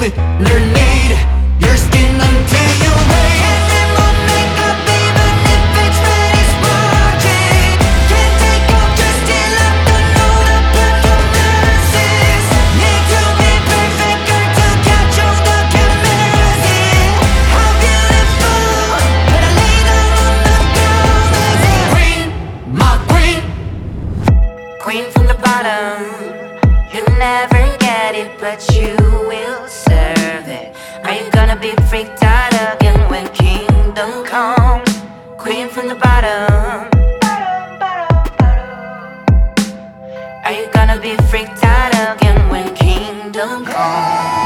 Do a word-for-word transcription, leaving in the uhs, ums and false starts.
illuminate your skin until you wake. And then we'll make up even if it's very smudgy. Can't take off just till after know the performances. Need to be perfect, girl, to catch all the cameras. Yeah, how beautiful when I lay down on the ground. Is it queen, my queen? Queen from the bottom. You never get it, but you will serve it. Are you gonna be freaked out again when kingdom comes? Queen from the bottom. Are you gonna be freaked out again when kingdom comes?